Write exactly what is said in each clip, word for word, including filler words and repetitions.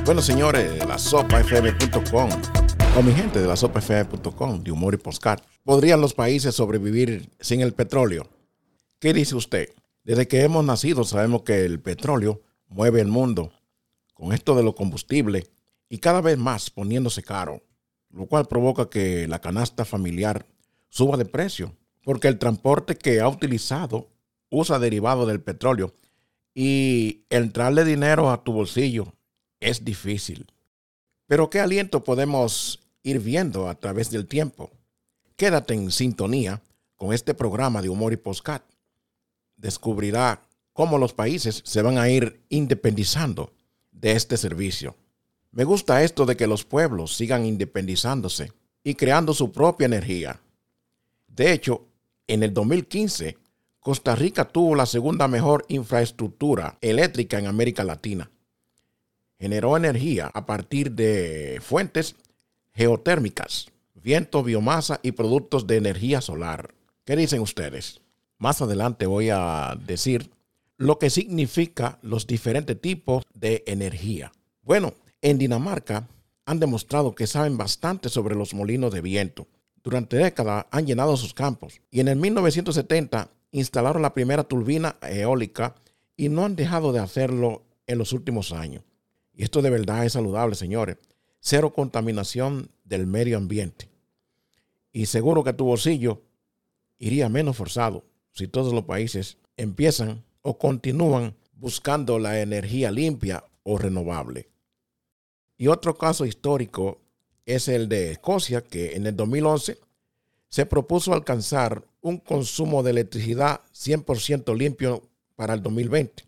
Bueno, señores, de la sopa f m punto com, o mi gente de la sopa f m punto com, de humor y podcast, ¿podrían los países sobrevivir sin el petróleo? ¿Qué dice usted? Desde que hemos nacido sabemos que el petróleo mueve el mundo con esto de los combustibles y cada vez más poniéndose caro, lo cual provoca que la canasta familiar suba de precio, porque el transporte que ha utilizado usa derivado del petróleo y entrarle dinero a tu bolsillo es difícil. Pero ¿qué aliento podemos ir viendo a través del tiempo? Quédate en sintonía con este programa de humor y podcast. Descubrirá cómo los países se van a ir independizando de este servicio. Me gusta esto de que los pueblos sigan independizándose y creando su propia energía. De hecho, en el dos mil quince, Costa Rica tuvo la segunda mejor infraestructura eléctrica en América Latina. Generó energía a partir de fuentes geotérmicas, viento, biomasa y productos de energía solar. ¿Qué dicen ustedes? Más adelante voy a decir lo que significa los diferentes tipos de energía. Bueno, en Dinamarca han demostrado que saben bastante sobre los molinos de viento. Durante décadas han llenado sus campos y en el mil novecientos setenta instalaron la primera turbina eólica y no han dejado de hacerlo en los últimos años. Y esto de verdad es saludable, señores. Cero contaminación del medio ambiente. Y seguro que tu bolsillo iría menos forzado si todos los países empiezan o continúan buscando la energía limpia o renovable. Y otro caso histórico es el de Escocia, que en el dos mil once se propuso alcanzar un consumo de electricidad cien por ciento limpio para el dos mil veinte.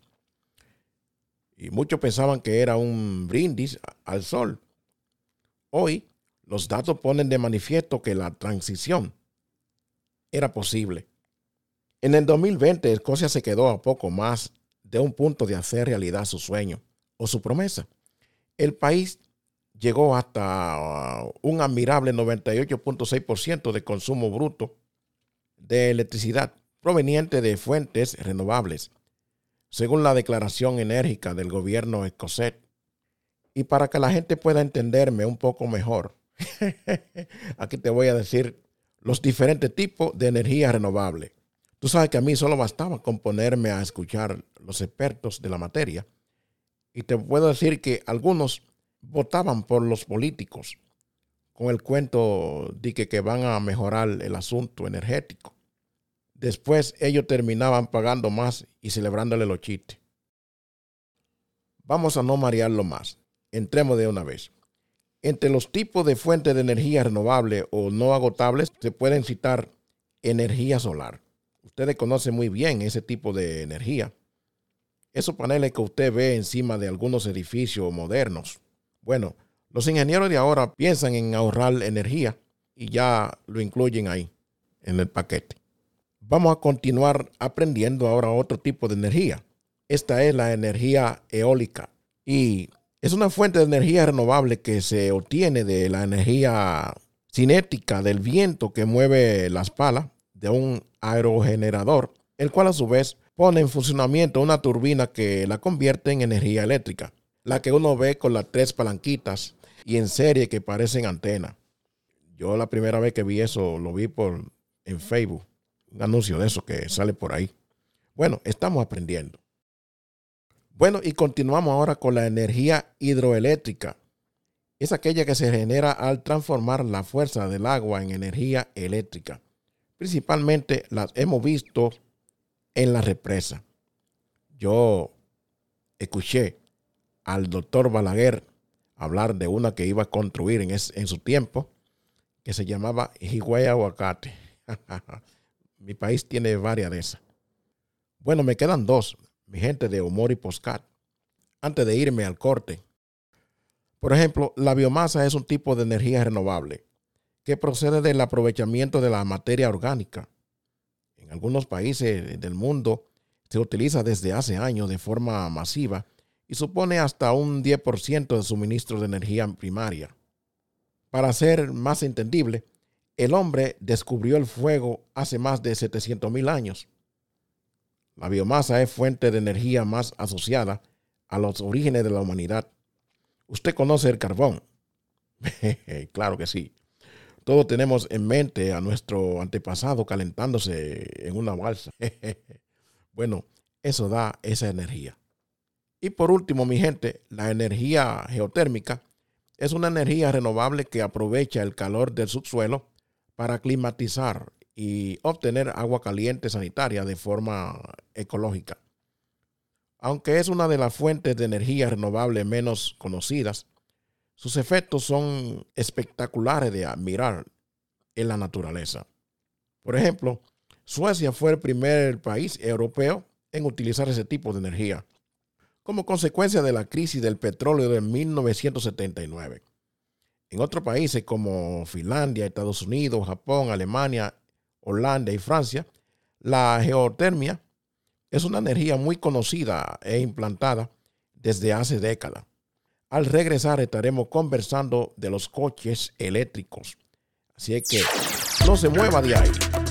Y muchos pensaban que era un brindis al sol. Hoy, los datos ponen de manifiesto que la transición era posible. En el dos mil veinte, Escocia se quedó a poco más de un punto de hacer realidad su sueño o su promesa. El país llegó hasta un admirable noventa y ocho punto seis por ciento de consumo bruto de electricidad proveniente de fuentes renovables, según la declaración enérgica del gobierno escocés. Y para que la gente pueda entenderme un poco mejor, aquí te voy a decir los diferentes tipos de energía renovable. Tú sabes que a mí solo bastaba con ponerme a escuchar los expertos de la materia y te puedo decir que algunos votaban por los políticos con el cuento de que, que van a mejorar el asunto energético. Después ellos terminaban pagando más y celebrándole los chistes. Vamos a no marearlo más. Entremos de una vez. Entre los tipos de fuentes de energía renovable o no agotables se pueden citar energía solar. Ustedes conocen muy bien ese tipo de energía. Esos paneles que usted ve encima de algunos edificios modernos. Bueno, los ingenieros de ahora piensan en ahorrar energía y ya lo incluyen ahí en el paquete. Vamos a continuar aprendiendo ahora otro tipo de energía. Esta es la energía eólica y es una fuente de energía renovable que se obtiene de la energía cinética del viento que mueve las palas de un aerogenerador, el cual a su vez pone en funcionamiento una turbina que la convierte en energía eléctrica, la que uno ve con las tres palanquitas y en serie que parecen antenas. Yo la primera vez que vi eso lo vi por en Facebook. Un anuncio de eso que sale por ahí. Bueno, estamos aprendiendo. Bueno, y continuamos ahora con la energía hidroeléctrica. Es aquella que se genera al transformar la fuerza del agua en energía eléctrica. Principalmente las hemos visto en la represa. Yo escuché al doctor Balaguer hablar de una que iba a construir en, es, en su tiempo, que se llamaba Higüey Aguacate. Mi país tiene varias de esas. Bueno, me quedan dos, mi gente de humor y podcast, antes de irme al corte. Por ejemplo, la biomasa es un tipo de energía renovable que procede del aprovechamiento de la materia orgánica. En algunos países del mundo se utiliza desde hace años de forma masiva y supone hasta un diez por ciento de suministro de energía primaria. Para ser más entendible, el hombre descubrió el fuego hace más de setecientos mil años. La biomasa es fuente de energía más asociada a los orígenes de la humanidad. ¿Usted conoce el carbón? Claro que sí. Todos tenemos en mente a nuestro antepasado calentándose en una balsa. Bueno, eso da esa energía. Y por último, mi gente, la energía geotérmica es una energía renovable que aprovecha el calor del subsuelo para climatizar y obtener agua caliente sanitaria de forma ecológica. Aunque es una de las fuentes de energía renovable menos conocidas, sus efectos son espectaculares de admirar en la naturaleza. Por ejemplo, Suecia fue el primer país europeo en utilizar ese tipo de energía, como consecuencia de la crisis del petróleo de mil novecientos setenta y nueve. En otros países como Finlandia, Estados Unidos, Japón, Alemania, Holanda y Francia, la geotermia es una energía muy conocida e implantada desde hace décadas. Al regresar estaremos conversando de los coches eléctricos. Así es que no se mueva de ahí.